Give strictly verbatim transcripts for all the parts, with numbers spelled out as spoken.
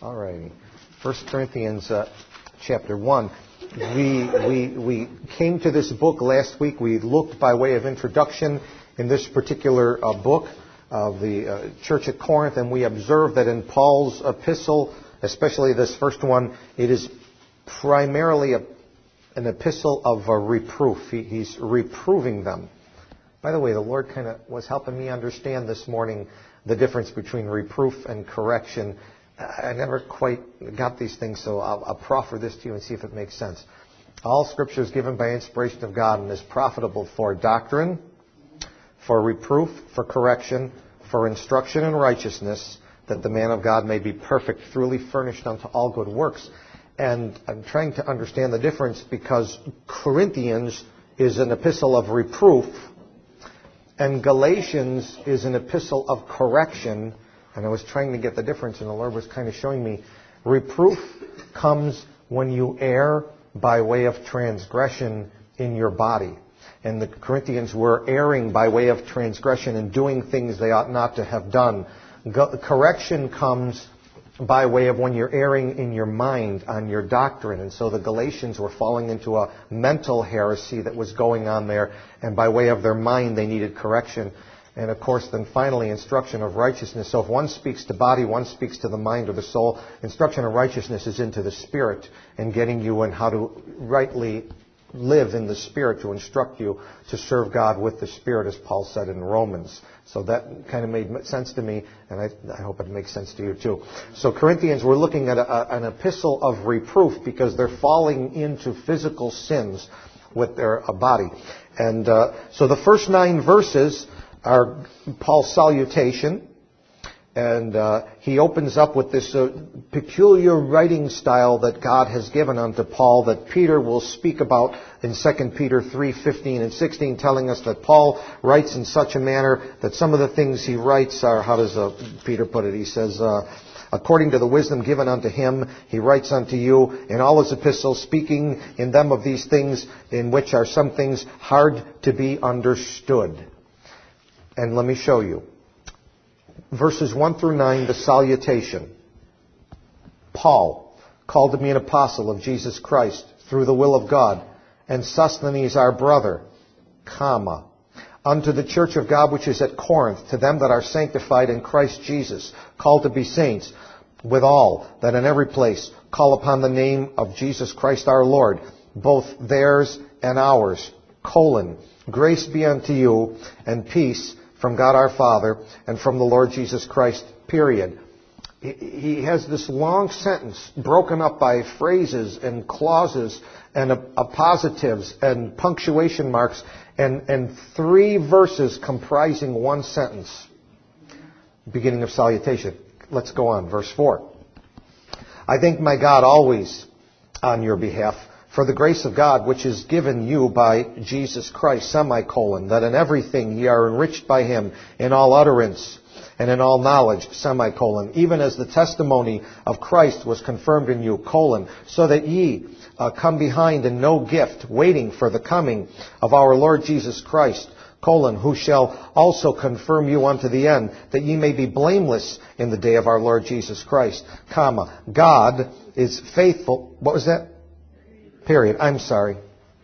All righty. First Corinthians uh, chapter one. We, we, we came to this book last week. We looked by way of introduction in this particular uh, book of the uh, church at Corinth, and we observed that in Paul's epistle, especially this first one, it is primarily a, an epistle of a reproof. He, he's reproving them. By the way, the Lord kind of was helping me understand this morning the difference between reproof and correction. I never quite got these things, so I'll, I'll proffer this to you and see if it makes sense. All Scripture is given by inspiration of God and is profitable for doctrine, for reproof, for correction, for instruction in righteousness, that the man of God may be perfect, truly furnished unto all good works. And I'm trying to understand the difference because Corinthians is an epistle of reproof, and Galatians is an epistle of correction. And I was trying to get the difference, and the Lord was kind of showing me. Reproof comes when you err by way of transgression in your body. And the Corinthians were erring by way of transgression and doing things they ought not to have done. Go- correction comes by way of when you're erring in your mind on your doctrine. And so the Galatians were falling into a mental heresy that was going on there. And by way of their mind, they needed correction. And of course, then finally, instruction of righteousness. So if one speaks to body, one speaks to the mind or the soul. Instruction of righteousness is into the spirit and getting you in how to rightly live in the Spirit, to instruct you to serve God with the Spirit, as Paul said in Romans. So that kind of made sense to me, and I, I hope it makes sense to you too. So Corinthians, we're looking at a, a, an epistle of reproof because they're falling into physical sins with their uh, body. And uh, so the first nine verses are Paul's salutation. And uh, he opens up with this uh, peculiar writing style that God has given unto Paul that Peter will speak about in Second Peter three fifteen and sixteen, telling us that Paul writes in such a manner that some of the things he writes are, how does uh, Peter put it? He says, uh, according to the wisdom given unto him, he writes unto you in all his epistles, speaking in them of these things, in which are some things hard to be understood. And let me show you. Verses one through nine, the salutation. Paul, called to be an apostle of Jesus Christ through the will of God, and Sosthenes our brother, comma, unto the church of God which is at Corinth, to them that are sanctified in Christ Jesus, called to be saints, with all that in every place call upon the name of Jesus Christ our Lord, both theirs and ours, colon, grace be unto you, and peace from God our Father, and from the Lord Jesus Christ, period. He has this long sentence broken up by phrases and clauses and appositives and punctuation marks and, and three verses comprising one sentence. Beginning of salutation. Let's go on. Verse four. I thank my God always on your behalf for the grace of God which is given you by Jesus Christ, semicolon, that in everything ye are enriched by him in all utterance and in all knowledge, semicolon, even as the testimony of Christ was confirmed in you, colon, so that ye uh, come behind in no gift, waiting for the coming of our Lord Jesus Christ, colon, who shall also confirm you unto the end, that ye may be blameless in the day of our Lord Jesus Christ, comma, God is faithful. What was that? Period. I'm sorry.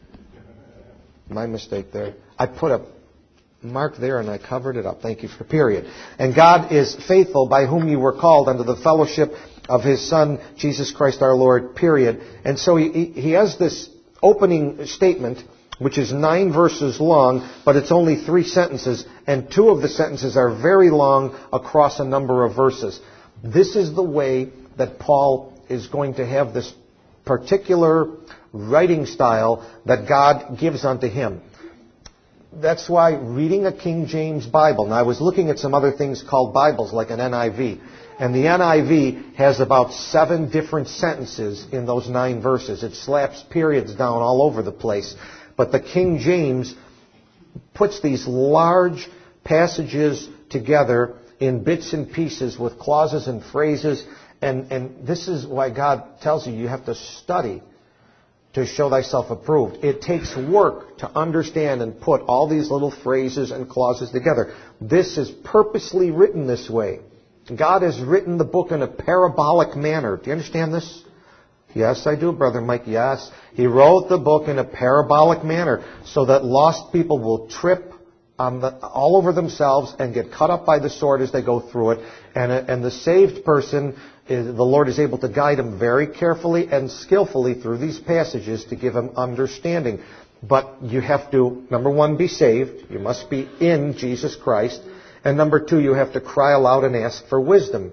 My mistake there. I put a mark there and I covered it up. Thank you for period. And God is faithful, by whom you were called unto the fellowship of his Son, Jesus Christ our Lord, period. And so he, he has this opening statement, which is nine verses long, but it's only three sentences, and two of the sentences are very long across a number of verses. This is the way that Paul is going to have this particular writing style that God gives unto him. That's why reading a King James Bible, and I was looking at some other things called Bibles, like an N I V, and the N I V has about seven different sentences in those nine verses. It slaps periods down all over the place. But the King James puts these large passages together in bits and pieces with clauses and phrases, and, and this is why God tells you you have to study to show thyself approved. It takes work to understand and put all these little phrases and clauses together. This is purposely written this way God has written the book in a parabolic manner. Do you understand this? Yes, I do, Brother Mike. Yes. He wrote the book in a parabolic manner so that lost people will trip on the, all over themselves and get cut up by the sword as they go through it. And, and the saved person, is, the Lord is able to guide him very carefully and skillfully through these passages to give him understanding. But you have to, number one, be saved. You must be in Jesus Christ. And number two, you have to cry aloud and ask for wisdom.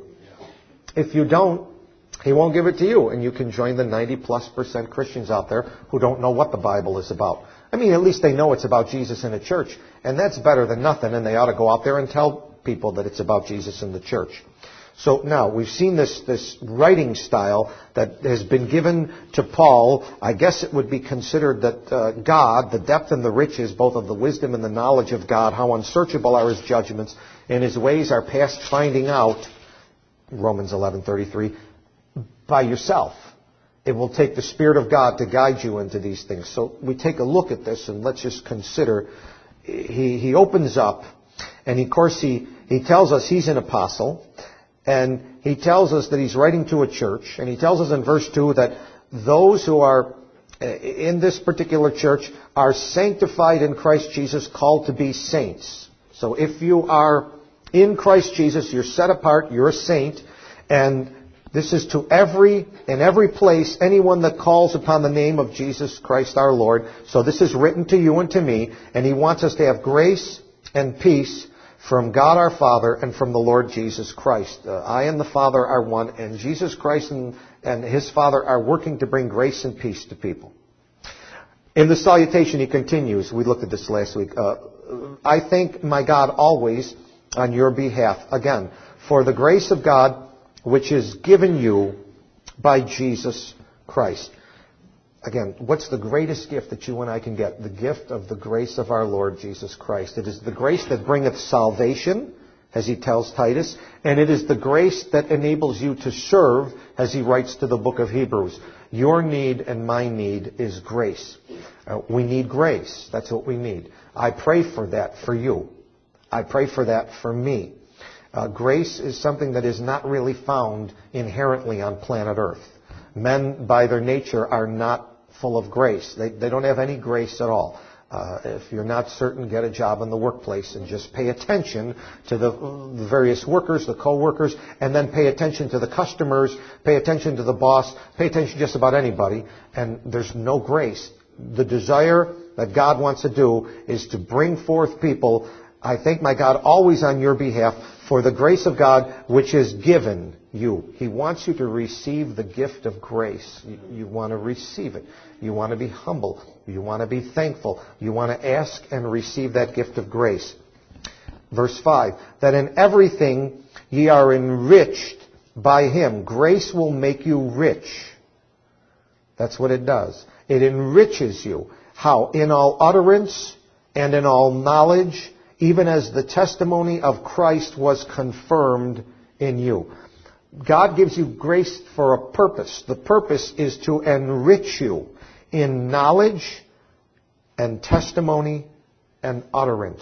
If you don't, He won't give it to you. And you can join the ninety plus percent Christians out there who don't know what the Bible is about. I mean, at least they know it's about Jesus in a church. And that's better than nothing. And they ought to go out there and tell people that it's about Jesus in the church. So now, we've seen this, this writing style that has been given to Paul. I guess it would be considered that uh, God, the depth and the riches, both of the wisdom and the knowledge of God, how unsearchable are His judgments, and His ways are past finding out, Romans eleven thirty-three, by yourself. It will take the Spirit of God to guide you into these things. So we take a look at this, and let's just consider. He, he opens up, and of course he, he tells us he's an apostle. And he tells us that he's writing to a church. And he tells us in verse two that those who are in this particular church are sanctified in Christ Jesus, called to be saints. So if you are in Christ Jesus, you're set apart, you're a saint. And this is to every, in every place, anyone that calls upon the name of Jesus Christ our Lord. So this is written to you and to me. And he wants us to have grace and peace from God our Father and from the Lord Jesus Christ. Uh, I and the Father are one, and Jesus Christ and, and His Father are working to bring grace and peace to people. In the salutation, he continues. We looked at this last week. Uh, I thank my God always on your behalf, again, for the grace of God which is given you by Jesus Christ. Again, what's the greatest gift that you and I can get? The gift of the grace of our Lord Jesus Christ. It is the grace that bringeth salvation, as he tells Titus, and it is the grace that enables you to serve, as he writes to the book of Hebrews. Your need and my need is grace. Uh, we need grace. That's what we need. I pray for that for you. I pray for that for me. Uh, grace is something that is not really found inherently on planet Earth. Men, by their nature, are not full of grace. They, they don't have any grace at all. Uh, if you're not certain, get a job in the workplace and just pay attention to the, the various workers, the co-workers, and then pay attention to the customers, pay attention to the boss, pay attention to just about anybody, and there's no grace. The desire that God wants to do is to bring forth people. I thank my God always on your behalf for the grace of God which is given you. He wants you to receive the gift of grace. You, you want to receive it. You want to be humble. You want to be thankful. You want to ask and receive that gift of grace. Verse five, that in everything ye are enriched by Him. Grace will make you rich. That's what it does. It enriches you. How? In all utterance and in all knowledge, even as the testimony of Christ was confirmed in you. God gives you grace for a purpose. The purpose is to enrich you in knowledge and testimony and utterance.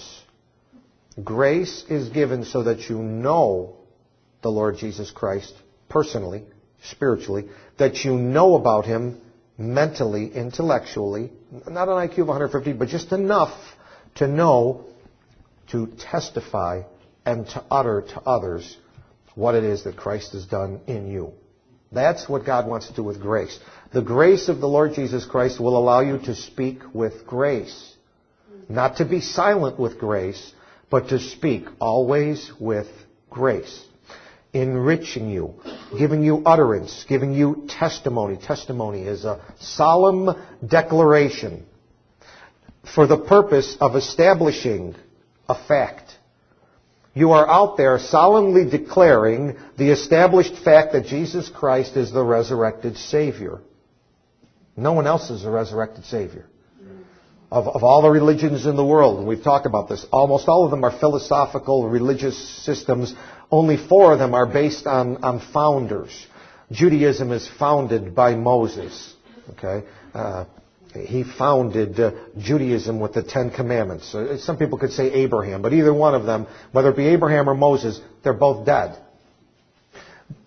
Grace is given so that you know the Lord Jesus Christ personally, spiritually, that you know about Him mentally, intellectually, not an I Q of one hundred fifty, but just enough to know, to testify and to utter to others what it is that Christ has done in you. That's what God wants to do with grace. The grace of the Lord Jesus Christ will allow you to speak with grace. Not to be silent with grace, but to speak always with grace. Enriching you, giving you utterance, giving you testimony. Testimony is a solemn declaration for the purpose of establishing a fact. You are out there solemnly declaring the established fact that Jesus Christ is the resurrected Savior. No one else is the resurrected Savior. Of, of all the religions in the world, and we've talked about this, almost all of them are philosophical religious systems. Only four of them are based on, on founders. Judaism is founded by Moses. Okay, uh, he founded uh, Judaism with the Ten Commandments. Uh, some people could say Abraham, but either one of them, whether it be Abraham or Moses, they're both dead.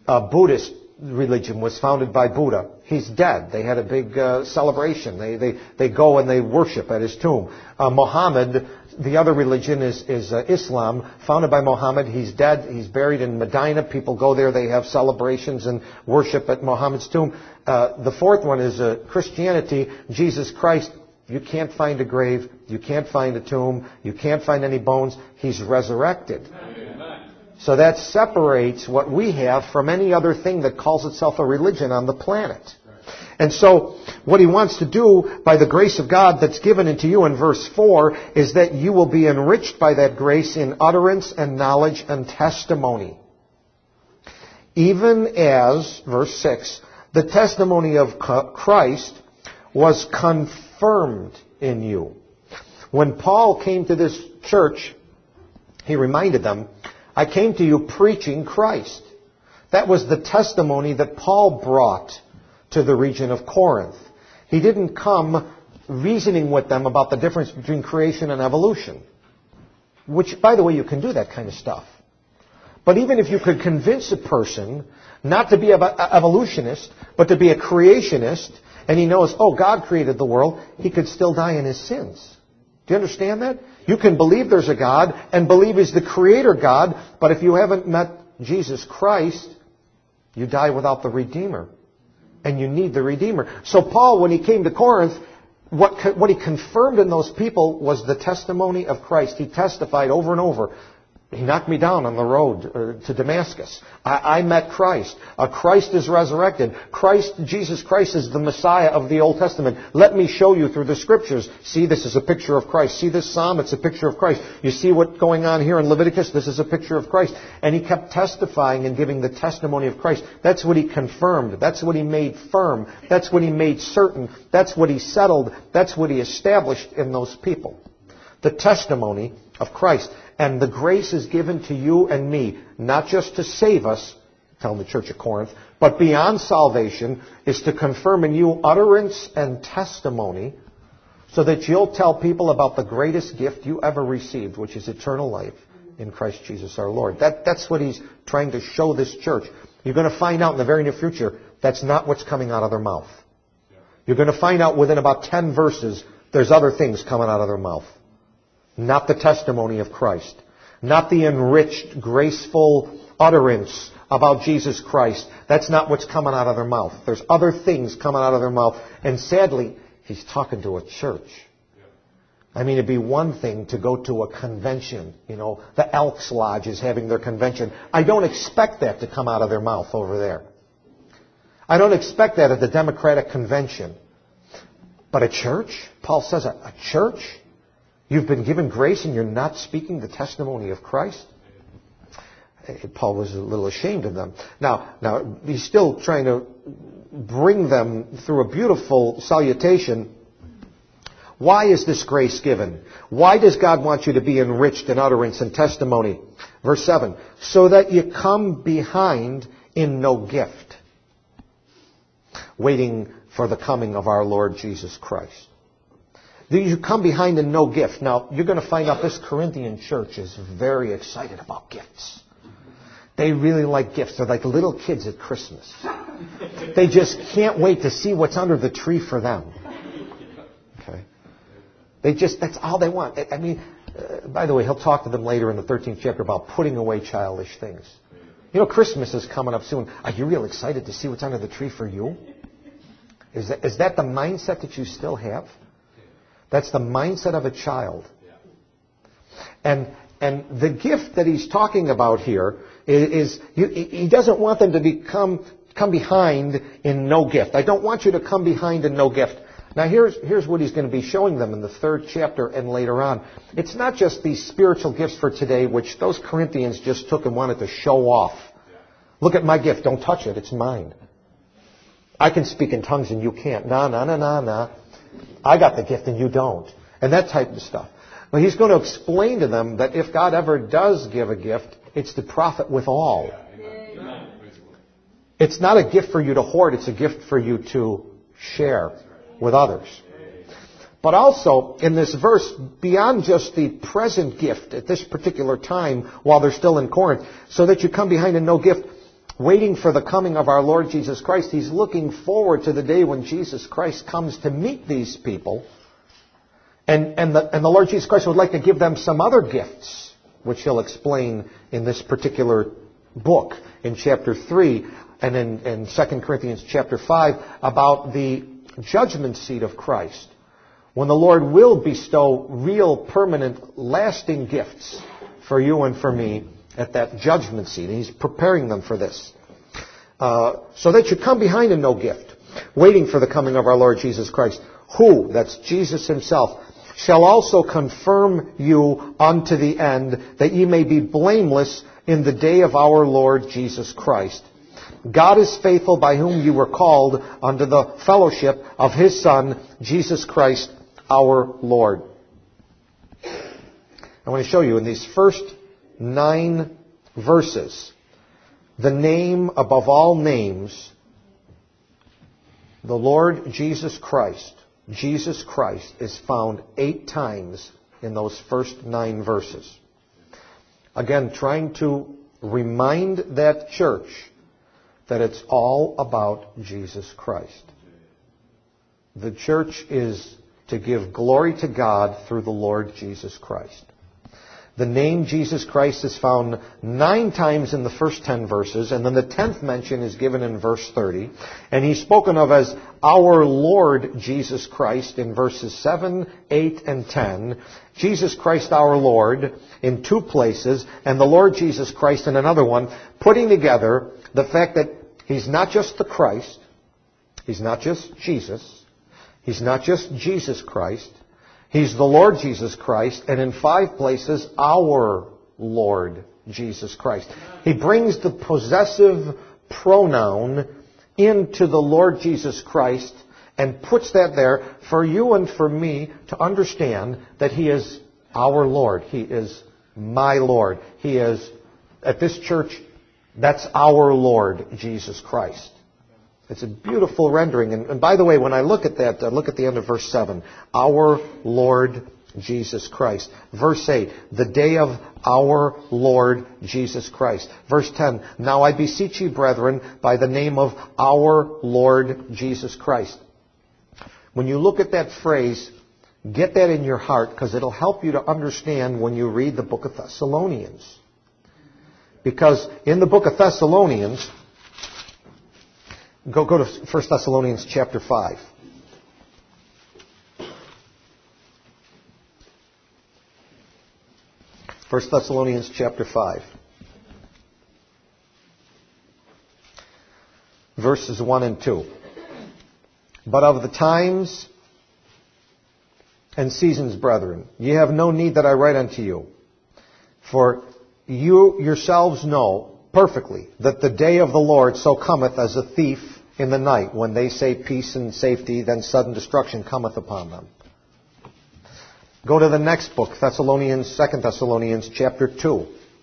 uh, Buddhist religion was founded by Buddha. He's dead. They had a big uh, celebration. They, they, they go and they worship at his tomb. Uh, Muhammad, the other religion is, is uh, Islam, founded by Muhammad. He's dead. He's buried in Medina. People go there. They have celebrations and worship at Muhammad's tomb. Uh, the fourth one is uh, Christianity. Jesus Christ. You can't find a grave. You can't find a tomb. You can't find any bones. He's resurrected. So that separates what we have from any other thing that calls itself a religion on the planet. And so what he wants to do by the grace of God that's given unto you in verse four is that you will be enriched by that grace in utterance and knowledge and testimony. Even as, verse six, the testimony of Christ was confirmed in you. When Paul came to this church, he reminded them, I came to you preaching Christ. That was the testimony that Paul brought to the region of Corinth. He didn't come reasoning with them about the difference between creation and evolution. Which, by the way, you can do that kind of stuff. But even if you could convince a person not to be an evolutionist, but to be a creationist, and he knows, oh, God created the world, he could still die in his sins. Do you understand that? You can believe there's a God and believe He's the Creator God, but if you haven't met Jesus Christ, you die without the Redeemer. And you need the Redeemer. So Paul, when he came to Corinth, what, what he confirmed in those people was the testimony of Christ. He testified over and over. He knocked me down on the road uh, to Damascus. I, I met Christ. Uh, Christ is resurrected. Christ, Jesus Christ is the Messiah of the Old Testament. Let me show you through the Scriptures. See, this is a picture of Christ. See this Psalm? It's a picture of Christ. You see what's going on here in Leviticus? This is a picture of Christ. And he kept testifying and giving the testimony of Christ. That's what he confirmed. That's what he made firm. That's what he made certain. That's what he settled. That's what he established in those people. The testimony of Christ. And the grace is given to you and me, not just to save us, telling the church of Corinth, but beyond salvation is to confirm in you utterance and testimony so that you'll tell people about the greatest gift you ever received, which is eternal life in Christ Jesus our Lord. That, that's what he's trying to show this church. You're going to find out in the very near future that's not what's coming out of their mouth. You're going to find out within about ten verses there's other things coming out of their mouth. Not the testimony of Christ. Not the enriched, graceful utterance about Jesus Christ. That's not what's coming out of their mouth. There's other things coming out of their mouth. And sadly, he's talking to a church. I mean, it'd be one thing to go to a convention. You know, the Elks Lodge is having their convention. I don't expect that to come out of their mouth over there. I don't expect that at the Democratic Convention. But a church? Paul says a, a church? You've been given grace and you're not speaking the testimony of Christ? Paul was a little ashamed of them. Now, now he's still trying to bring them through a beautiful salutation. Why is this grace given? Why does God want you to be enriched in utterance and testimony? Verse seven, so that you come behind in no gift, waiting for the coming of our Lord Jesus Christ. You come behind in no gift. Now, you're going to find out this Corinthian church is very excited about gifts. They really like gifts. They're like little kids at Christmas. They just can't wait to see what's under the tree for them. Okay? They just, that's all they want. I mean, uh, by the way, he'll talk to them later in the thirteenth chapter about putting away childish things. You know, Christmas is coming up soon. Are you real excited to see what's under the tree for you? Is that, is that the mindset that you still have? That's the mindset of a child. And and the gift that he's talking about here is, is you, he doesn't want them to become come behind in no gift. I don't want you to come behind in no gift. Now here's here's what he's going to be showing them in the third chapter and later on. It's not just these spiritual gifts for today, which those Corinthians just took and wanted to show off. Look at my gift. Don't touch it. It's mine. I can speak in tongues and you can't. No, no, no, no, no. I got the gift and you don't. And that type of stuff. Well, he's going to explain to them that if God ever does give a gift, it's to profit with all. It's not a gift for you to hoard. It's a gift for you to share with others. But also, in this verse, beyond just the present gift at this particular time while they're still in Corinth, so that you come behind in no gift, waiting for the coming of our Lord Jesus Christ. He's looking forward to the day when Jesus Christ comes to meet these people. And, and, the, and the Lord Jesus Christ would like to give them some other gifts, which he'll explain in this particular book in chapter three and in, in Second Corinthians chapter five about the judgment seat of Christ, when the Lord will bestow real, permanent, lasting gifts for you and for me at that judgment seat. And he's preparing them for this. Uh, so that you come behind in no gift, waiting for the coming of our Lord Jesus Christ, who, that's Jesus himself, shall also confirm you unto the end, that ye may be blameless in the day of our Lord Jesus Christ. God is faithful, by whom you were called unto the fellowship of his Son, Jesus Christ, our Lord. I want to show you in these first nine verses the name above all names, the Lord Jesus Christ. Jesus Christ is found eight times in those first nine verses. Again, trying to remind that church that it's all about Jesus Christ. The church is to give glory to God through the Lord Jesus Christ. The name Jesus Christ is found nine times in the first ten verses, and then the tenth mention is given in verse thirty. And he's spoken of as our Lord Jesus Christ in verses seven, eight, and ten. Jesus Christ our Lord in two places, and the Lord Jesus Christ in another one, putting together the fact that he's not just the Christ, he's not just Jesus, he's not just Jesus Christ, he's the Lord Jesus Christ, and in five places, our Lord Jesus Christ. He brings the possessive pronoun into the Lord Jesus Christ and puts that there for you and for me to understand that he is our Lord. He is my Lord. He is, at this church, that's our Lord Jesus Christ. It's a beautiful rendering. And, and by the way, when I look at that, uh, look at the end of verse seven. Our Lord Jesus Christ. Verse eight. The day of our Lord Jesus Christ. Verse ten. Now I beseech you, brethren, by the name of our Lord Jesus Christ. When you look at that phrase, get that in your heart, because it'll help you to understand when you read the book of Thessalonians. Because in the book of Thessalonians, Go, go to First Thessalonians chapter five. First Thessalonians chapter five. Verses one and two. But of the times and seasons, brethren, ye have no need that I write unto you. For you yourselves know perfectly that the day of the Lord so cometh as a thief in the night. When they say peace and safety, then sudden destruction cometh upon them. Go to the next book, Thessalonians, Second Thessalonians chapter two.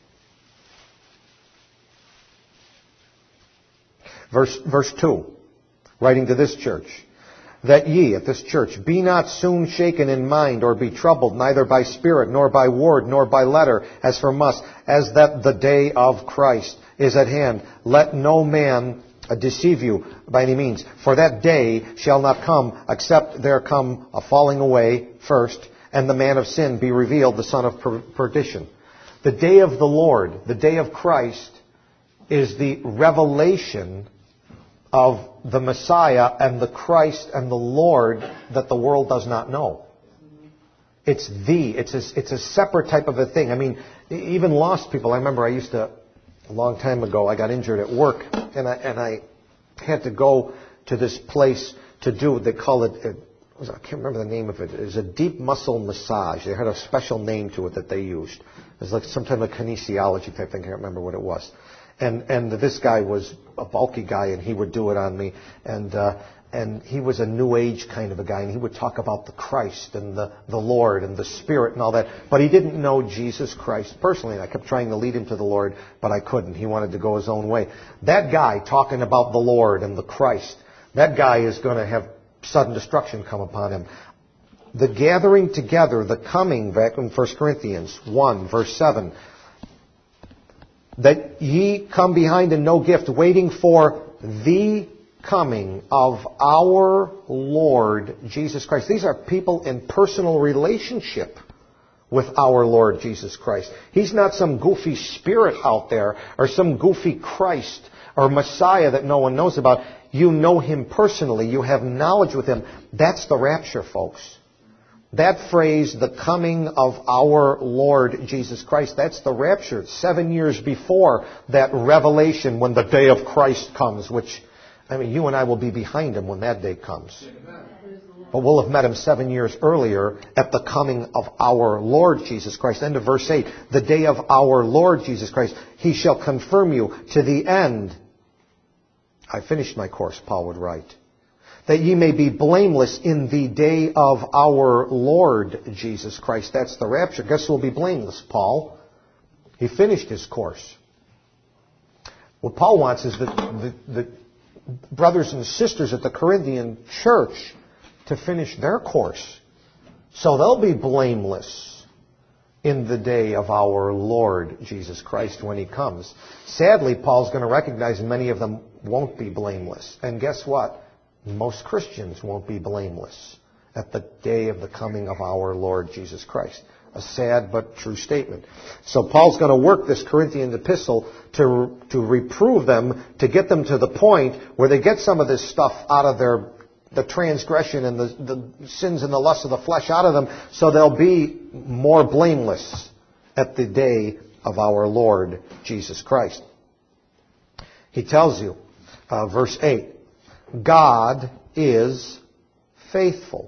Verse, verse two, writing to this church. That ye, at this church, be not soon shaken in mind, or be troubled, neither by spirit, nor by word, nor by letter, as from us, as that the day of Christ is at hand. Let no man deceive you by any means. For that day shall not come, except there come a falling away first, and the man of sin be revealed, the son of per- perdition. The day of the Lord, the day of Christ, is the revelation of the Messiah and the Christ and the Lord that the world does not know. It's the, it's a, it's a separate type of a thing. I mean, even lost people, I remember I used to, a long time ago, I got injured at work, and I, and I had to go to this place to do, they call it, it was, I can't remember the name of it. It was a deep muscle massage. They had a special name to it that they used. It was like some type of kinesiology type thing. I can't remember what it was. And and this guy was a bulky guy, and he would do it on me. And uh, and he was a New Age kind of a guy, and he would talk about the Christ and the, the Lord and the Spirit and all that. But he didn't know Jesus Christ personally, and I kept trying to lead him to the Lord, but I couldn't. He wanted to go his own way. That guy talking about the Lord and the Christ, that guy is going to have sudden destruction come upon him. The gathering together, the coming, back in First Corinthians one, verse seven, that ye come behind in no gift, waiting for the coming of our Lord Jesus Christ. These are people in personal relationship with our Lord Jesus Christ. He's not some goofy spirit out there or some goofy Christ or Messiah that no one knows about. You know Him personally. You have knowledge with Him. That's the rapture, folks. That phrase, the coming of our Lord Jesus Christ, that's the rapture. Seven years before that revelation when the day of Christ comes, which, I mean, you and I will be behind Him when that day comes. But we'll have met Him seven years earlier at the coming of our Lord Jesus Christ. End of verse eight. The day of our Lord Jesus Christ. He shall confirm you to the end. I finished my course, Paul would write. That ye may be blameless in the day of our Lord Jesus Christ. That's the rapture. Guess who will be blameless? Paul. He finished his course. What Paul wants is that the, the brothers and sisters at the Corinthian church to finish their course. So they'll be blameless in the day of our Lord Jesus Christ when He comes. Sadly, Paul's going to recognize many of them won't be blameless. And guess what? Most Christians won't be blameless at the day of the coming of our Lord Jesus Christ. A sad but true statement. So Paul's going to work this Corinthian epistle to, to reprove them, to get them to the point where they get some of this stuff out of their the transgression and the, the sins and the lust of the flesh out of them, so they'll be more blameless at the day of our Lord Jesus Christ. He tells you, uh, verse eight, God is faithful.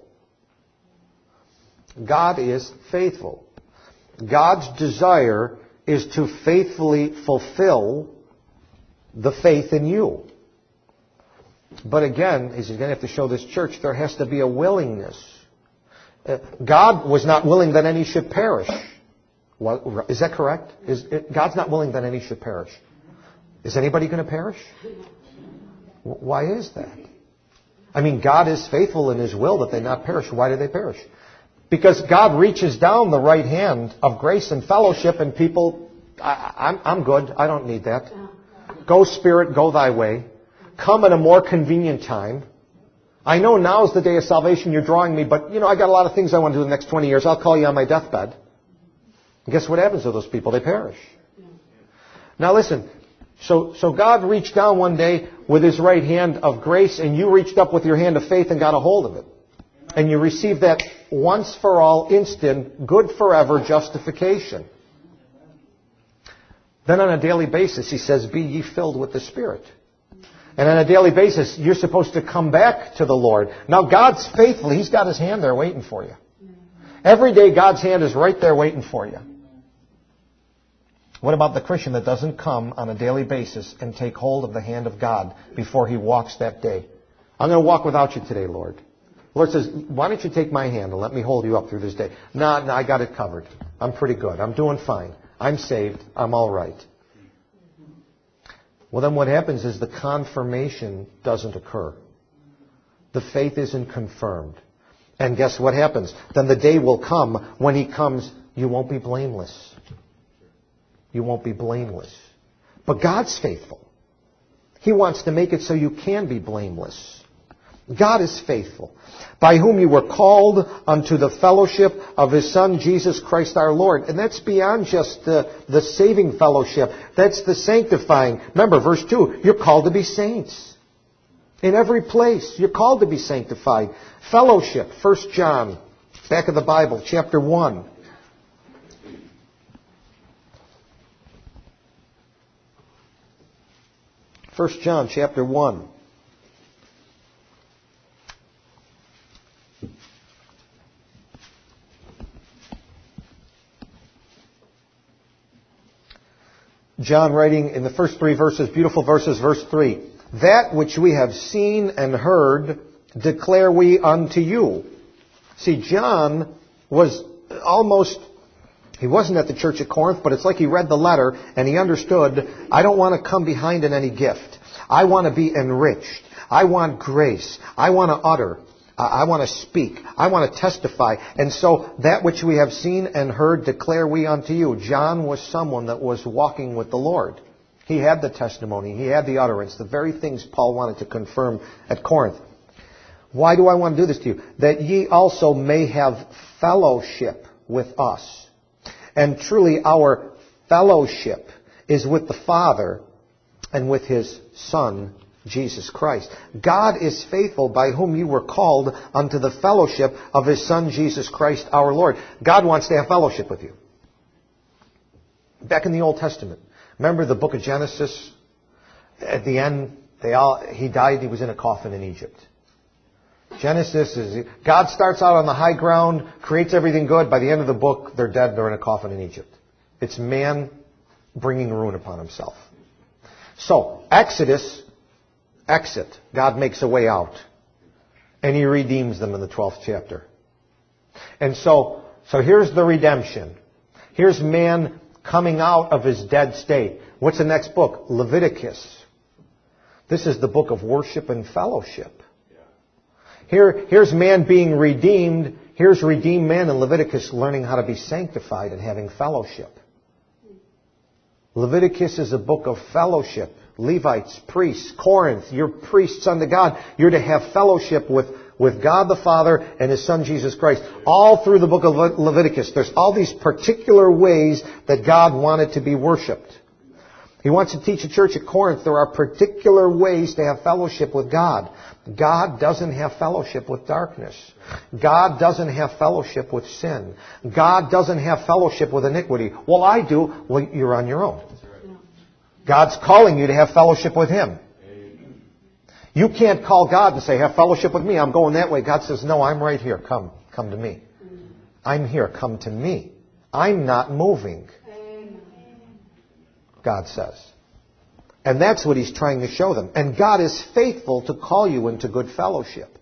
God is faithful. God's desire is to faithfully fulfill the faith in you. But again, as he's going to have to show this church, there has to be a willingness. Uh, God was not willing that any should perish. Well, is that correct? Is it, God's not willing that any should perish. Is anybody going to perish? Why is that? I mean, God is faithful in His will that they not perish. Why do they perish? Because God reaches down the right hand of grace and fellowship, and people, I, I'm, I'm good. I don't need that. Go, Spirit, go thy way. Come at a more convenient time. I know now is the day of salvation. You're drawing me, but, you know, I got a lot of things I want to do in the next twenty years. I'll call you on my deathbed. And guess what happens to those people? They perish. Now listen. So, so God reached down one day with His right hand of grace, and you reached up with your hand of faith and got a hold of it. And you received that once for all, instant, good forever justification. Then on a daily basis, He says, be ye filled with the Spirit. And on a daily basis, you're supposed to come back to the Lord. Now, God's faithful. He's got His hand there waiting for you. Every day, God's hand is right there waiting for you. What about the Christian that doesn't come on a daily basis and take hold of the hand of God before he walks that day? I'm going to walk without you today, Lord. The Lord says, why don't you take my hand and let me hold you up through this day? No, no, I got it covered. I'm pretty good. I'm doing fine. I'm saved. I'm all right. Well, then what happens is the confirmation doesn't occur. The faith isn't confirmed. And guess what happens? Then the day will come when He comes, you won't be blameless. You won't be blameless. But God's faithful. He wants to make it so you can be blameless. God is faithful, by whom you were called unto the fellowship of His Son, Jesus Christ our Lord. And that's beyond just the, the saving fellowship. That's the sanctifying. Remember, verse two, you're called to be saints. In every place, you're called to be sanctified. Fellowship, First John, back of the Bible, chapter one. First John, chapter one. John writing in the first three verses, beautiful verses, verse three. That which we have seen and heard declare we unto you. See, John was almost, he wasn't at the church at Corinth, but it's like he read the letter and he understood, I don't want to come behind in any gift. I want to be enriched. I want grace. I want to utter I want to speak. I want to testify. And so that which we have seen and heard declare we unto you. John was someone that was walking with the Lord. He had the testimony. He had the utterance. The very things Paul wanted to confirm at Corinth. Why do I want to do this to you? That ye also may have fellowship with us. And truly our fellowship is with the Father and with His Son, Jesus Christ. God is faithful, by whom you were called unto the fellowship of His Son, Jesus Christ our Lord. God wants to have fellowship with you. Back in the Old Testament, remember the book of Genesis? At the end, they all, he died, he was in a coffin in Egypt. Genesis is, God starts out on the high ground, creates everything good. By the end of the book, they're dead, they're in a coffin in Egypt. It's man bringing ruin upon himself. So, Exodus, exit. God makes a way out. And He redeems them in the twelfth chapter. And so, so here's the redemption. Here's man coming out of his dead state. What's the next book? Leviticus. This is the book of worship and fellowship. Here, here's man being redeemed. Here's redeemed man in Leviticus learning how to be sanctified and having fellowship. Leviticus is a book of fellowship. Levites, priests, Corinth, you're priests unto God. You're to have fellowship with, with God the Father and His Son Jesus Christ. All through the book of Le- Leviticus, there's all these particular ways that God wanted to be worshipped. He wants to teach a church at Corinth there are particular ways to have fellowship with God. God doesn't have fellowship with darkness. God doesn't have fellowship with sin. God doesn't have fellowship with iniquity. Well, I do. Well, you're on your own. God's calling you to have fellowship with Him. You can't call God and say, have fellowship with me. I'm going that way. God says, no, I'm right here. Come. Come to me. I'm here. Come to me. I'm not moving. God says. And that's what He's trying to show them. And God is faithful to call you into good fellowship.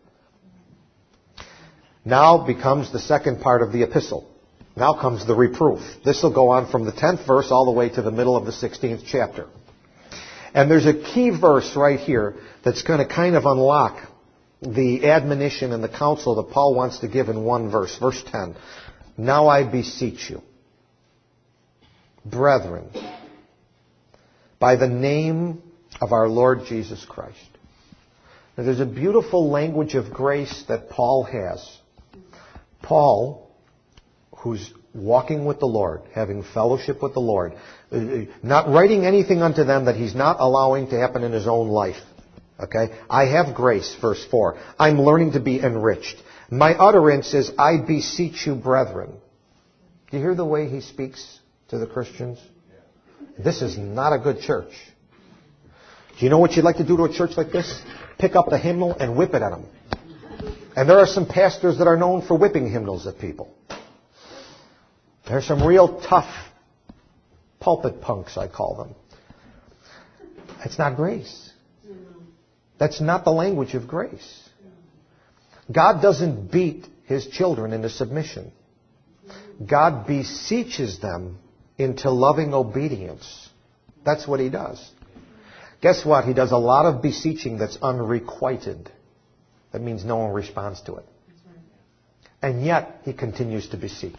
Now becomes the second part of the epistle. Now comes the reproof. This will go on from the tenth verse all the way to the middle of the sixteenth chapter. And there's a key verse right here that's going to kind of unlock the admonition and the counsel that Paul wants to give in one verse. Verse ten. Now I beseech you, brethren, by the name of our Lord Jesus Christ. Now, there's a beautiful language of grace that Paul has. Paul, who's walking with the Lord, having fellowship with the Lord, not writing anything unto them that he's not allowing to happen in his own life. Okay? I have grace, verse four. I'm learning to be enriched. My utterance is, I beseech you, brethren. Do you hear the way he speaks to the Christians? This is not a good church. Do you know what you'd like to do to a church like this? Pick up the hymnal and whip it at them. And there are some pastors that are known for whipping hymnals at people. There's some real tough pulpit punks, I call them. That's not grace. That's not the language of grace. God doesn't beat His children into submission. God beseeches them into loving obedience. That's what He does. Guess what? He does a lot of beseeching that's unrequited. That means no one responds to it. And yet, He continues to beseech.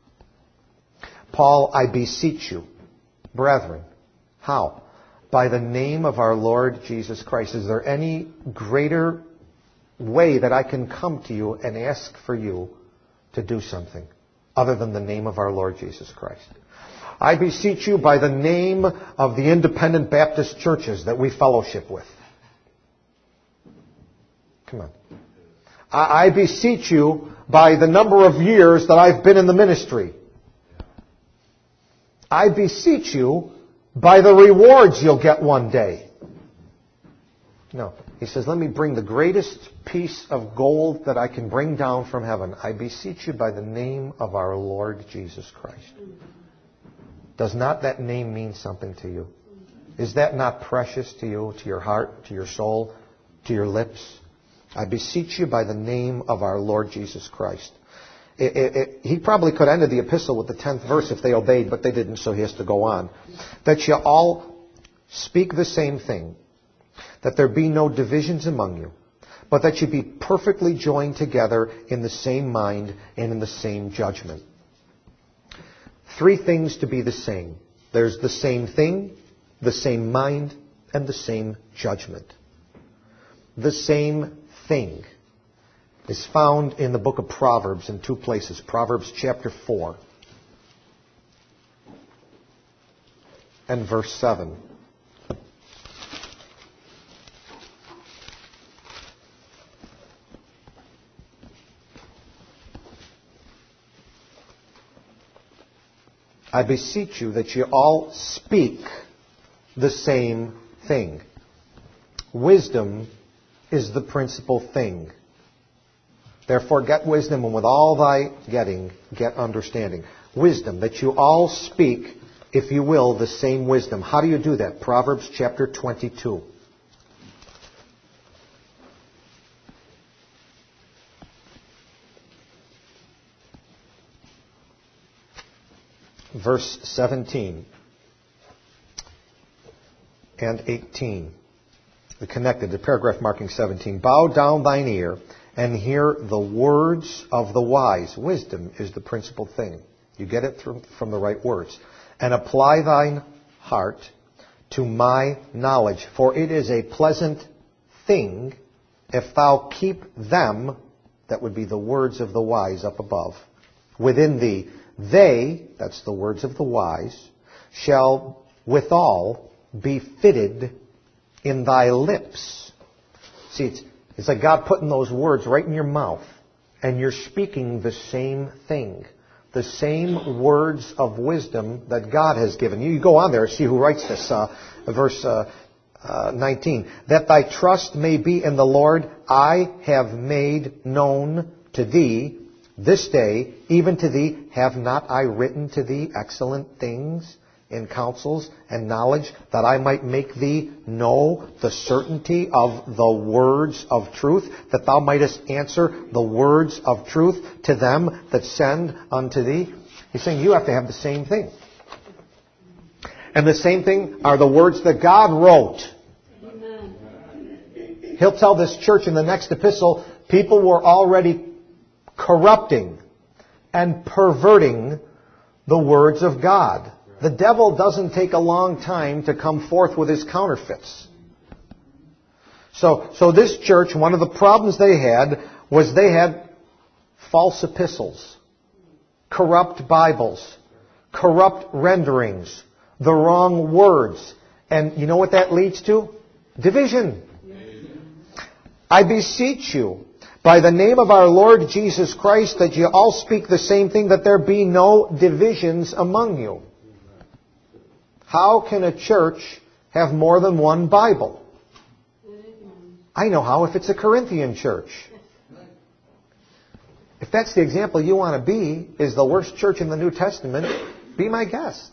Paul, I beseech you, brethren. How? By the name of our Lord Jesus Christ. Is there any greater way that I can come to you and ask for you to do something other than the name of our Lord Jesus Christ? I beseech you by the name of the independent Baptist churches that we fellowship with. Come on. I, I beseech you by the number of years that I've been in the ministry. I beseech you by the rewards you'll get one day. No. He says, let me bring the greatest piece of gold that I can bring down from heaven. I beseech you by the name of our Lord Jesus Christ. Does not that name mean something to you? Is that not precious to you, to your heart, to your soul, to your lips? I beseech you by the name of our Lord Jesus Christ. It, it, it, he probably could have ended the epistle with the tenth verse if they obeyed, but they didn't, so he has to go on. That you all speak the same thing, that there be no divisions among you, but that you be perfectly joined together in the same mind and in the same judgment. Three things to be the same. There's the same thing, the same mind, and the same judgment. The same thing is found in the book of Proverbs in two places. Proverbs chapter four and verse seven. I beseech you that you all speak the same thing. Wisdom is the principal thing. Therefore get wisdom, and with all thy getting, get understanding. Wisdom, that you all speak, if you will, the same wisdom. How do you do that? Proverbs chapter twenty-two. Verse seventeen and eighteen. The connected, the paragraph marking seventeen. Bow down thine ear and hear the words of the wise. Wisdom is the principal thing. You get it from, from the right words. And apply thine heart to my knowledge, for it is a pleasant thing if thou keep them, that would be the words of the wise up above, within thee. They, that's the words of the wise, shall withal be fitted in thy lips. See, it's, it's like God putting those words right in your mouth, and you're speaking the same thing. The same words of wisdom that God has given you. You go on there and see who writes this. Uh, verse uh, uh, nineteen. That thy trust may be in the Lord, I have made known to thee this day, even to thee, have not I written to thee excellent things in counsels and knowledge, that I might make thee know the certainty of the words of truth, that thou mightest answer the words of truth to them that send unto thee. He's saying you have to have the same thing. And the same thing are the words that God wrote. Amen. He'll tell this church in the next epistle, people were already corrupting and perverting the words of God. The devil doesn't take a long time to come forth with his counterfeits. So, so this church, one of the problems they had was they had false epistles, corrupt Bibles, corrupt renderings, the wrong words. And you know what that leads to? Division. I beseech you, by the name of our Lord Jesus Christ, that you all speak the same thing, that there be no divisions among you. How can a church have more than one Bible? I know how, if it's a Corinthian church. If that's the example you want to be, is the worst church in the New Testament, be my guest.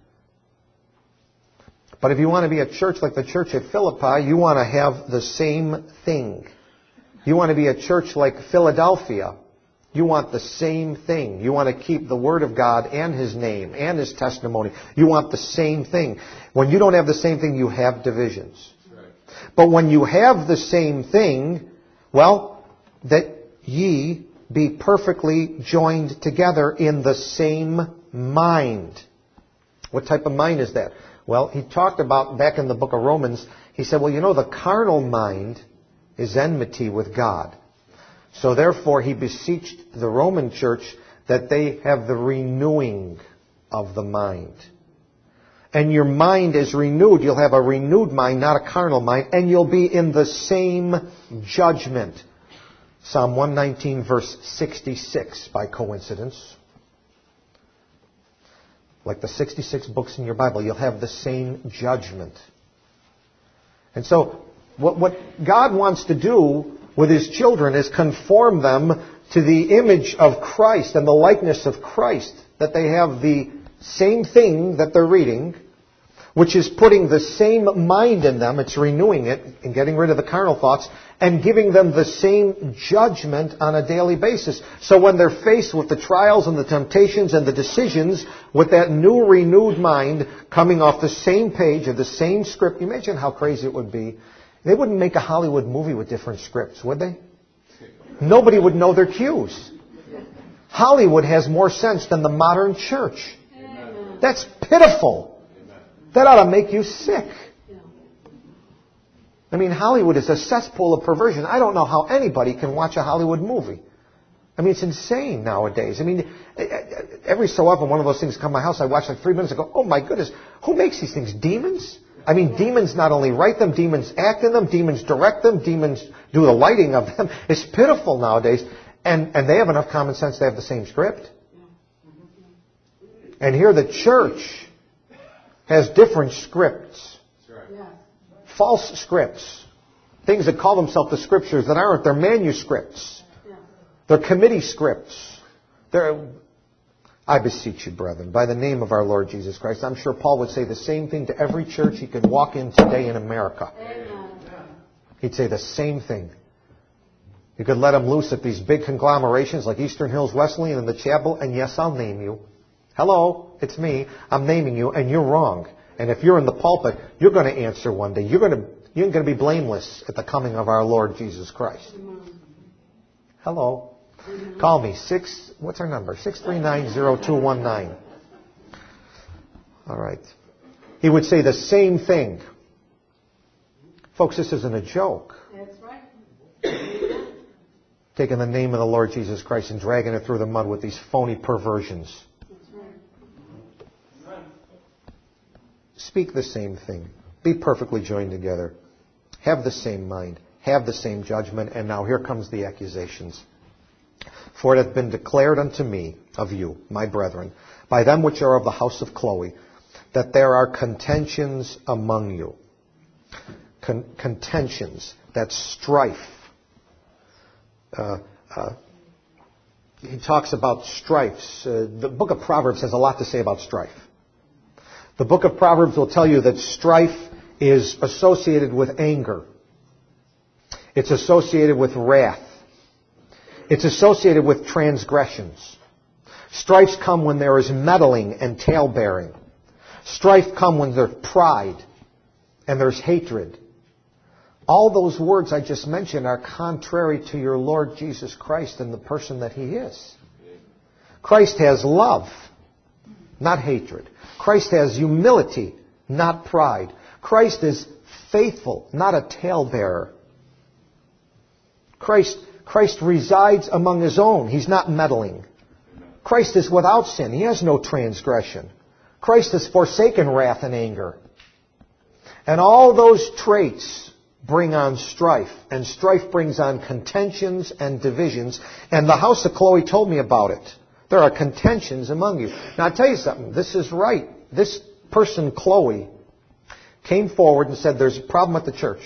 But if you want to be a church like the church at Philippi, you want to have the same thing. You want to be a church like Philadelphia. You want the same thing. You want to keep the Word of God and His name and His testimony. You want the same thing. When you don't have the same thing, you have divisions. Right. But when you have the same thing, well, that ye be perfectly joined together in the same mind. What type of mind is that? Well, he talked about, back in the book of Romans, he said, well, you know, the carnal mind is enmity with God. So therefore, he beseeched the Roman church that they have the renewing of the mind. And your mind is renewed. You'll have a renewed mind, not a carnal mind, and you'll be in the same judgment. Psalm one nineteen, verse sixty-six, by coincidence. Like the sixty-six books in your Bible, you'll have the same judgment. And so, What, what God wants to do with His children is conform them to the image of Christ and the likeness of Christ. That they have the same thing that they're reading, which is putting the same mind in them. It's renewing it and getting rid of the carnal thoughts and giving them the same judgment on a daily basis. So when they're faced with the trials and the temptations and the decisions, with that new renewed mind coming off the same page of the same script, imagine how crazy it would be They wouldn't make a Hollywood movie with different scripts, would they? Nobody would know their cues. Hollywood has more sense than the modern church. That's pitiful. That ought to make you sick. I mean, Hollywood is a cesspool of perversion. I don't know how anybody can watch a Hollywood movie. I mean, it's insane nowadays. I mean, every so often one of those things come to my house, I watch like three minutes and go, oh my goodness, who makes these things? Demons? I mean, demons not only write them, demons act in them, demons direct them, demons do the lighting of them. It's pitiful nowadays. And, and they have enough common sense to have the same script. And here the church has different scripts. False scripts. Things that call themselves the scriptures that aren't. They're manuscripts. They're committee scripts. They're, I beseech you, brethren, by the name of our Lord Jesus Christ. I'm sure Paul would say the same thing to every church he could walk in today in America. Amen. He'd say the same thing. You could let him loose at these big conglomerations like Eastern Hills Wesleyan and the Chapel, and yes, I'll name you. Hello, it's me. I'm naming you, and you're wrong. And if you're in the pulpit, you're going to answer one day. You're going to, you're going to be blameless at the coming of our Lord Jesus Christ. Hello. Call me. Six, what's our number? six three nine, zero two one nine. All right. He would say the same thing. Folks, this isn't a joke. That's right. Taking the name of the Lord Jesus Christ and dragging it through the mud with these phony perversions. Speak the same thing. Be perfectly joined together. Have the same mind. Have the same judgment. And now here comes the accusations. For it hath been declared unto me of you, my brethren, by them which are of the house of Chloe, that there are contentions among you. Con- contentions. That's strife. Uh, uh, he talks about strifes. Uh, the book of Proverbs has a lot to say about strife. The book of Proverbs will tell you that strife is associated with anger. It's associated with wrath. It's associated with transgressions. Strifes come when there is meddling and tale-bearing. Strife come when there's pride and there's hatred. All those words I just mentioned are contrary to your Lord Jesus Christ and the person that He is. Christ has love, not hatred. Christ has humility, not pride. Christ is faithful, not a talebearer. Christ, Christ resides among His own. He's not meddling. Christ is without sin. He has no transgression. Christ has forsaken wrath and anger. And all those traits bring on strife. And strife brings on contentions and divisions. And the house of Chloe told me about it. There are contentions among you. Now, I'll tell you something. This is right. This person, Chloe, came forward and said, there's a problem at the church.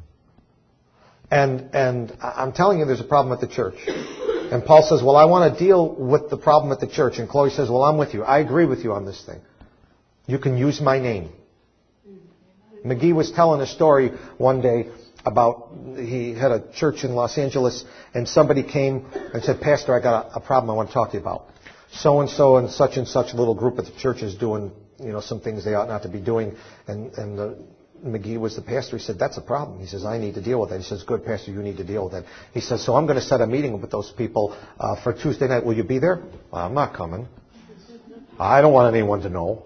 And, and I'm telling you there's a problem at the church. And Paul says, well, I want to deal with the problem at the church. And Chloe says, well, I'm with you. I agree with you on this thing. You can use my name. McGee was telling a story one day about, he had a church in Los Angeles, and somebody came and said, Pastor, I got a, a problem I want to talk to you about. So-and-so and such and such little group at the church is doing, you know, some things they ought not to be doing. And, and the, McGee was the pastor. He said, that's a problem. He says, I need to deal with that. He says, good, Pastor, you need to deal with that. He says, so I'm going to set a meeting with those people uh, for Tuesday night. Will you be there? Well, I'm not coming. I don't want anyone to know.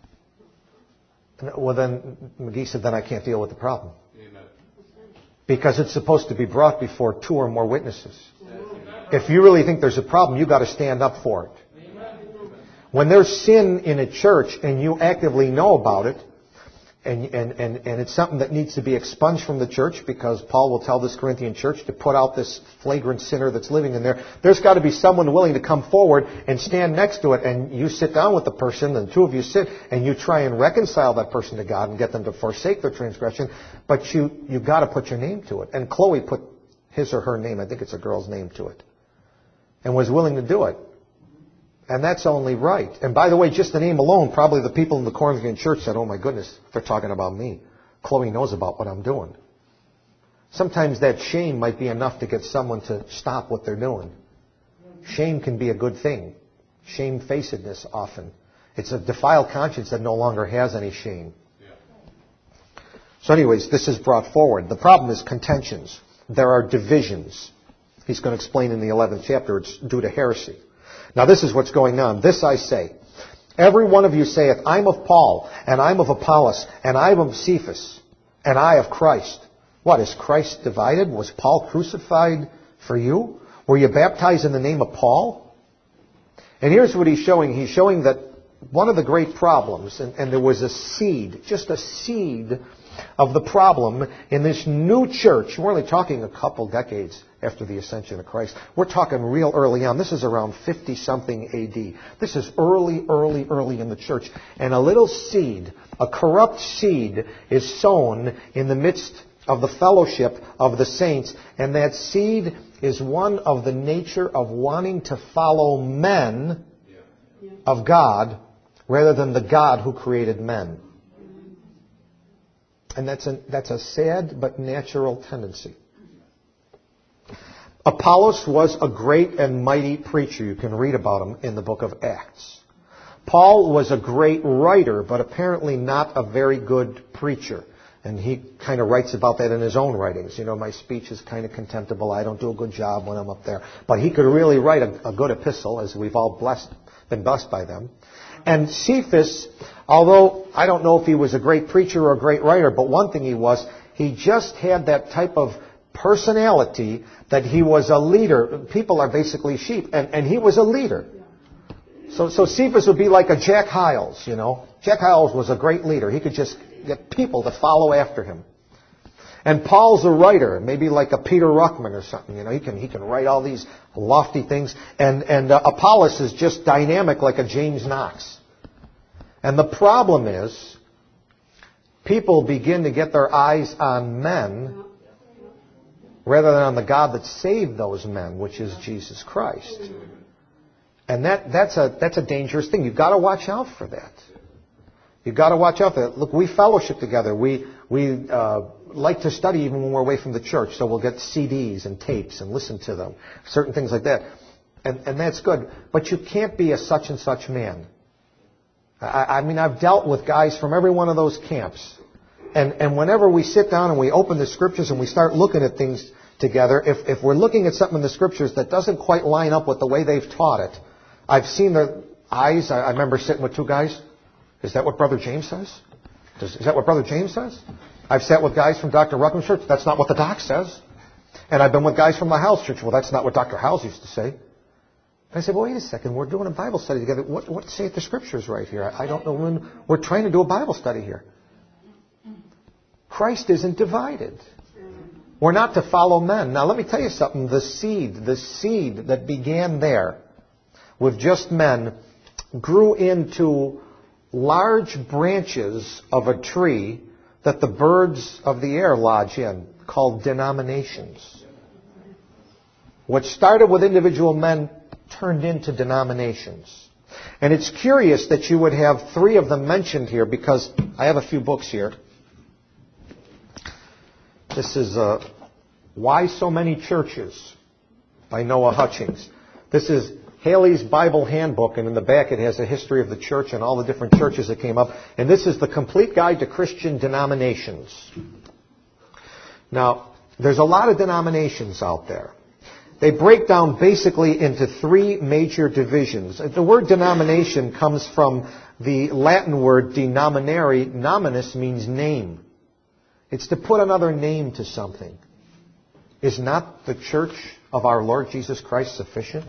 Well, then, McGee said, then I can't deal with the problem. Amen. Because it's supposed to be brought before two or more witnesses. Amen. If you really think there's a problem, you've got to stand up for it. Amen. When there's sin in a church and you actively know about it, and, and, and, and it's something that needs to be expunged from the church, because Paul will tell this Corinthian church to put out this flagrant sinner that's living in there, there's got to be someone willing to come forward and stand next to it, and you sit down with the person, and the two of you sit, and you try and reconcile that person to God and get them to forsake their transgression, but you, you've got to put your name to it. And Chloe put his or her name, I think it's a girl's name, to it, and was willing to do it. And that's only right. And by the way, just the name alone, probably the people in the Corinthian church said, oh my goodness, they're talking about me. Chloe knows about what I'm doing. Sometimes that shame might be enough to get someone to stop what they're doing. Shame can be a good thing. Shamefacedness often. It's a defiled conscience that no longer has any shame. So anyways, this is brought forward. The problem is contentions. There are divisions. He's going to explain in the eleventh chapter it's due to heresy. Now this is what's going on. This I say. Every one of you saith, I'm of Paul, and I'm of Apollos, and I'm of Cephas, and I of Christ. What, is Christ divided? Was Paul crucified for you? Were you baptized in the name of Paul? And here's what he's showing. He's showing that one of the great problems, and, and there was a seed, just a seed of the problem in this new church. We're only talking a couple decades after the ascension of Christ. We're talking real early on. This is around fifty-something A D. This is early, early, early in the church. And a little seed, a corrupt seed, is sown in the midst of the fellowship of the saints. And that seed is one of the nature of wanting to follow men of God rather than the God who created men. And that's a, that's a sad but natural tendency. Apollos was a great and mighty preacher. You can read about him in the book of Acts. Paul was a great writer, but apparently not a very good preacher. And he kind of writes about that in his own writings. You know, my speech is kind of contemptible. I don't do a good job when I'm up there. But he could really write a, a good epistle, as we've all blessed, been blessed by them. And Cephas, although I don't know if he was a great preacher or a great writer, but one thing he was, he just had that type of personality that he was a leader. People are basically sheep, and, and he was a leader. So, so Cephas would be like a Jack Hyles, you know. Jack Hyles was a great leader. He could just get people to follow after him. And Paul's a writer, maybe like a Peter Ruckman or something. You know, he can he can write all these lofty things. And and uh, Apollos is just dynamic like a James Knox. And the problem is, people begin to get their eyes on men rather than on the God that saved those men, which is Jesus Christ. And that that's a that's a dangerous thing. You've got to watch out for that. You've got to watch out for that. Look, we fellowship together. We we uh, like to study even when we're away from the church. So we'll get C Ds and tapes and listen to them. Certain things like that. And, and that's good. But you can't be a such and such man. I, I mean, I've dealt with guys from every one of those camps. And, and whenever we sit down and we open the Scriptures and we start looking at things together, if, if we're looking at something in the Scriptures that doesn't quite line up with the way they've taught it, I've seen their eyes. I, I remember sitting with two guys. Is that what Brother James says? Does, is that what Brother James says? I've sat with guys from Doctor Ruckman's church. That's not what the doc says. And I've been with guys from my house church. Well, that's not what Doctor Howells used to say. And I said, well, wait a second. We're doing a Bible study together. What, what say the Scriptures right here? I, I don't know when we're trying to do a Bible study here. Christ isn't divided. We're not to follow men. Now, let me tell you something. The seed, the seed that began there with just men grew into large branches of a tree that the birds of the air lodge in, called denominations. What started with individual men turned into denominations. And it's curious that you would have three of them mentioned here, because I have a few books here. This is uh, Why So Many Churches by Noah Hutchings. This is Haley's Bible Handbook, and in the back it has a history of the church and all the different churches that came up. And this is the Complete Guide to Christian Denominations. Now, there's a lot of denominations out there. They break down basically into three major divisions. The word denomination comes from the Latin word denominare. Nominus means name. It's to put another name to something. Is not the church of our Lord Jesus Christ sufficient?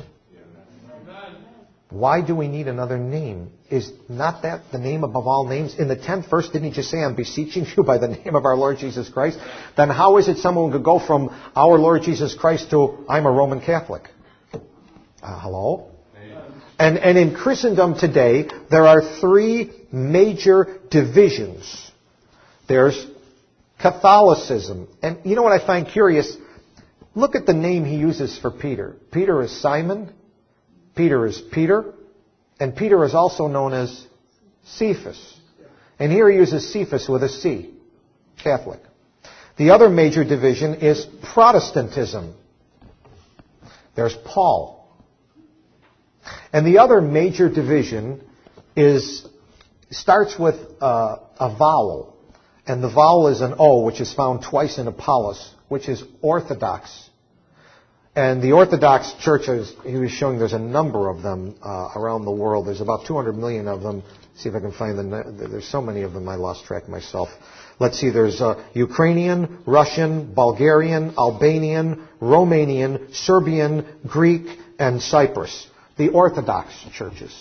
Why do we need another name? Is not that the name above all names? In the tenth verse, didn't he just say, I'm beseeching you by the name of our Lord Jesus Christ? Then how is it someone could go from our Lord Jesus Christ to I'm a Roman Catholic? Uh, hello? And, and in Christendom today, there are three major divisions. There's Catholicism. And you know what I find curious? Look at the name he uses for Peter. Peter is Simon. Peter is Peter, and Peter is also known as Cephas. And here he uses Cephas with a C, Catholic. The other major division is Protestantism. There's Paul. And the other major division is starts with uh, a vowel, And the vowel is an O, which is found twice in Apollos, which is Orthodox. And the Orthodox churches, he was showing there's a number of them uh, around the world. There's about two hundred million of them. See if I can find the... There's so many of them, I lost track myself. Let's see, there's uh, Ukrainian, Russian, Bulgarian, Albanian, Romanian, Serbian, Greek, and Cyprus. The Orthodox churches.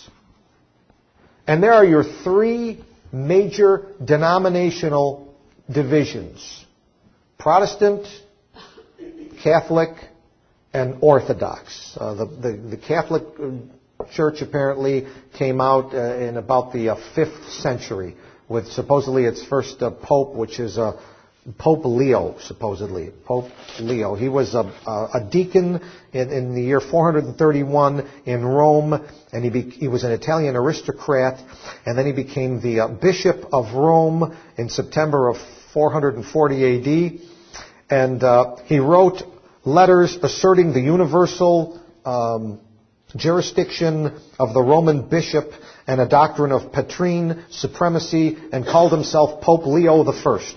And there are your three major denominational divisions. Protestant, Catholic, and Orthodox. Uh, the, the, the Catholic Church apparently came out uh, in about the uh, fifth century with supposedly its first uh, pope, which is uh, Pope Leo, supposedly. Pope Leo. He was a, a, a deacon in, in the year four hundred thirty-one in Rome, and he, be, he was an Italian aristocrat, and then he became the uh, Bishop of Rome in September of four hundred forty A D, and uh, he wrote letters asserting the universal um, jurisdiction of the Roman bishop and a doctrine of patrine supremacy, and called himself Pope Leo the First.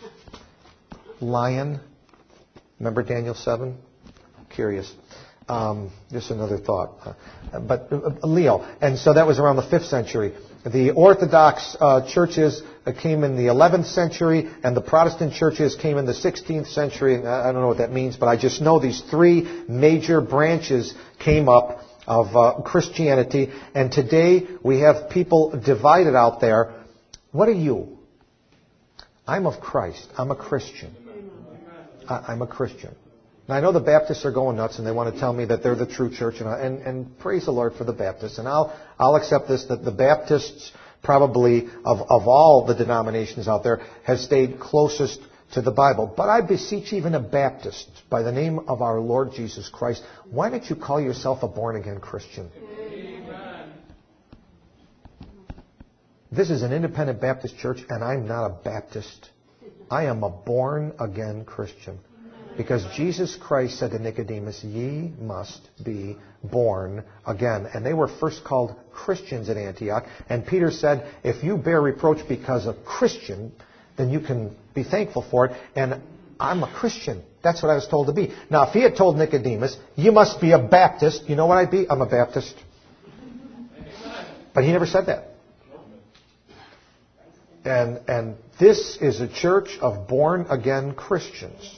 Lion. Remember Daniel seven? Curious. Um, just another thought. Uh, but uh, Leo. And so that was around the fifth century. The Orthodox uh, churches uh, came in the eleventh century, and the Protestant churches came in the sixteenth century. And I don't know what that means, but I just know these three major branches came up of uh, Christianity. And today we have people divided out there. What are you? I'm of Christ. I'm a Christian. I, I'm a Christian. Now, I know the Baptists are going nuts, and they want to tell me that they're the true church, and, and, and praise the Lord for the Baptists. And I'll I'll accept this, that the Baptists, probably of, of all the denominations out there, have stayed closest to the Bible. But I beseech even a Baptist, by the name of our Lord Jesus Christ, why don't you call yourself a born-again Christian? Amen. This is an independent Baptist church, and I'm not a Baptist. I am a born-again Christian. Because Jesus Christ said to Nicodemus, ye must be born again. And they were first called Christians at Antioch. And Peter said, if you bear reproach because of Christian, then you can be thankful for it. And I'm a Christian. That's what I was told to be. Now, if he had told Nicodemus, you must be a Baptist, you know what I'd be? I'm a Baptist. But he never said that. And, and this is a church of born-again Christians.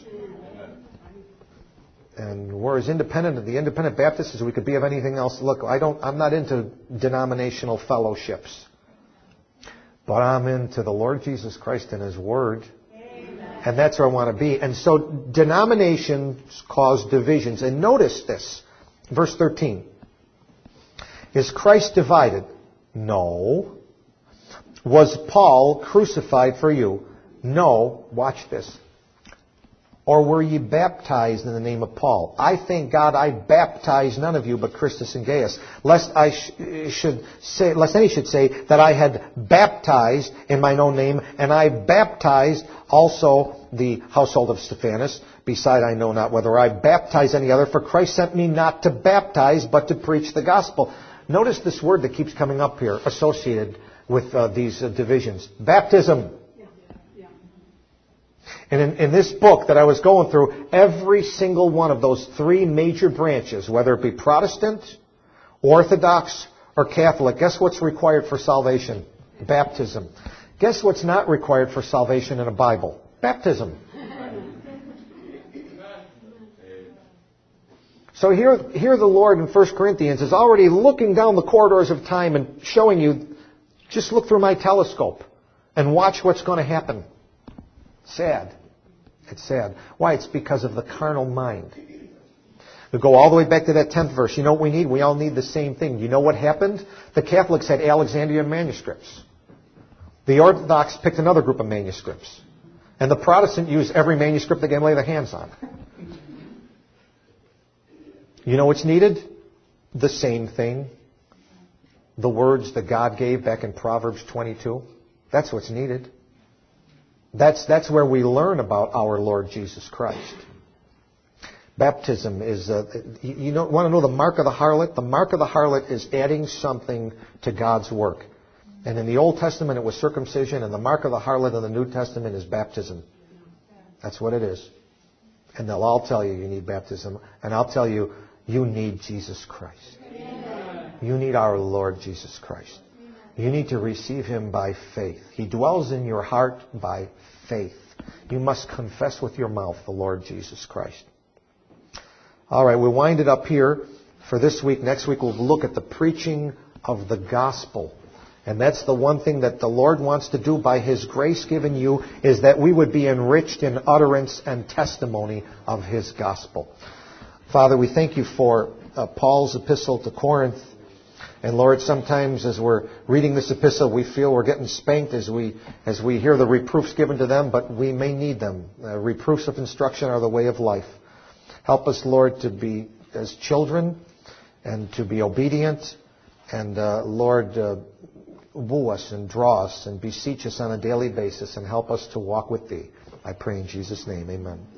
And we're as independent of the independent Baptists as we could be of anything else. Look, I don't, I'm not into denominational fellowships. But I'm into the Lord Jesus Christ and His Word. Amen. And that's where I want to be. And so denominations cause divisions. And notice this. Verse thirteen. Is Christ divided? No. Was Paul crucified for you? No. Watch this. Or were ye baptized in the name of Paul? I thank God I baptized none of you but Christus and Gaius, lest I sh- should say, lest any should say that I had baptized in mine own name, and I baptized also the household of Stephanas. Beside, I know not whether I baptize any other, for Christ sent me not to baptize, but to preach the gospel. Notice this word that keeps coming up here, associated with uh, these uh, divisions. Baptism. And in, in this book that I was going through, every single one of those three major branches, whether it be Protestant, Orthodox, or Catholic, guess what's required for salvation? Baptism. Guess what's not required for salvation in a Bible? Baptism. So here, here the Lord in First Corinthians is already looking down the corridors of time and showing you, just look through my telescope and watch what's going to happen. Sad. It's sad. Why? It's because of the carnal mind. We go all the way back to that tenth verse. You know what we need? We all need the same thing. You know what happened? The Catholics had Alexandrian manuscripts. The Orthodox picked another group of manuscripts. And the Protestant used every manuscript they can lay their hands on. You know what's needed? The same thing. The words that God gave back in Proverbs twenty-two. That's what's needed. That's, that's where we learn about our Lord Jesus Christ. Baptism is, uh, you know, want to know the mark of the harlot? The mark of the harlot is adding something to God's work. And in the Old Testament, it was circumcision, and the mark of the harlot in the New Testament is baptism. That's what it is. And they'll all tell you you need baptism. And I'll tell you, you need Jesus Christ. Amen. You need our Lord Jesus Christ. You need to receive Him by faith. He dwells in your heart by faith. You must confess with your mouth the Lord Jesus Christ. All right, we'll wind it up here for this week. Next week we'll look at the preaching of the gospel. And that's the one thing that the Lord wants to do by His grace given you, is that we would be enriched in utterance and testimony of His gospel. Father, we thank you for uh, Paul's epistle to Corinth. And Lord, sometimes as we're reading this epistle, we feel we're getting spanked as we as we hear the reproofs given to them, but we may need them. Uh, reproofs of instruction are the way of life. Help us, Lord, to be as children and to be obedient. And uh, Lord, uh, woo us and draw us and beseech us on a daily basis and help us to walk with Thee. I pray in Jesus' name, amen.